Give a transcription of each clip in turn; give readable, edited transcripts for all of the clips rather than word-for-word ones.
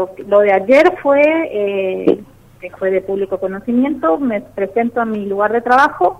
lo de ayer fue, que fue de público conocimiento. Me presento a mi lugar de trabajo,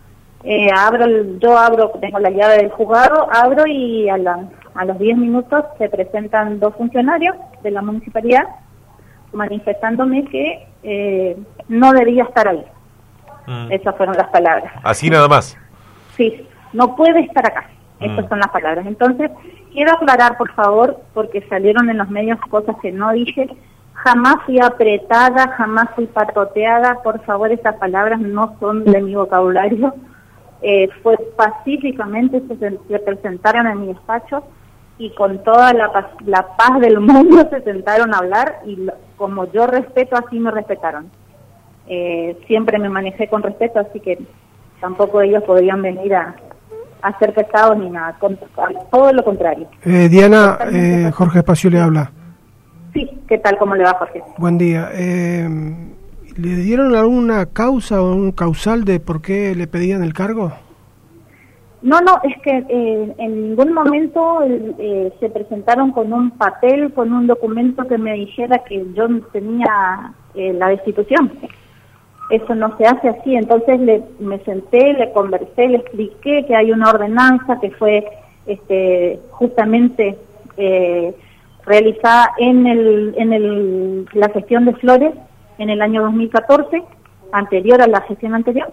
tengo la llave del juzgado, abro y a los 10 minutos se presentan 2 funcionarios de la municipalidad manifestándome que no debía estar ahí. Esas fueron las palabras. ¿Así nada más? Sí, no puede estar acá. Esas son las palabras. Entonces, quiero aclarar, por favor, porque salieron en los medios cosas que no dije. Jamás fui apretada, jamás fui patoteada. Por favor, esas palabras no son de mi vocabulario. Fue pacíficamente, se presentaron en mi despacho y con toda la paz del mundo se sentaron a hablar y como yo respeto, así me respetaron. Siempre me manejé con respeto, así que tampoco ellos podrían venir a ser pesados ni nada, todo lo contrario. Diana, Jorge Espacio le habla. Sí, ¿qué tal? ¿Cómo le va, Jorge? Buen día. ¿Le dieron alguna causa o un causal de por qué le pedían el cargo? No, es que en ningún momento se presentaron con un papel, con un documento que me dijera que yo tenía la destitución. Eso no se hace así. Entonces me senté, le conversé, le expliqué que hay una ordenanza que fue justamente realizada en la gestión de Flores en el año 2014, anterior a la gestión anterior,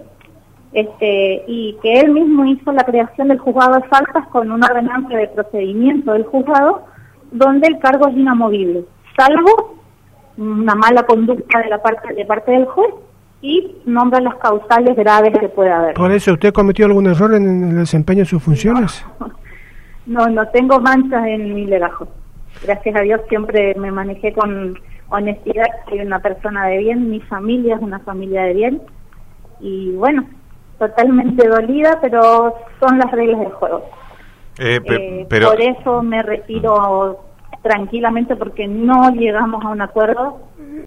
y que él mismo hizo la creación del juzgado de faltas con una ordenanza de procedimiento del juzgado donde el cargo es inamovible, salvo una mala conducta de parte del juez y nombra las causales graves que puede haber. ¿Por eso usted cometió algún error en el desempeño de sus funciones? No tengo manchas en mi legajo. Gracias a Dios siempre me manejé con honestidad, soy una persona de bien, mi familia es una familia de bien y bueno, totalmente dolida, pero son las reglas del juego. Pero por eso me retiro tranquilamente porque no llegamos a un acuerdo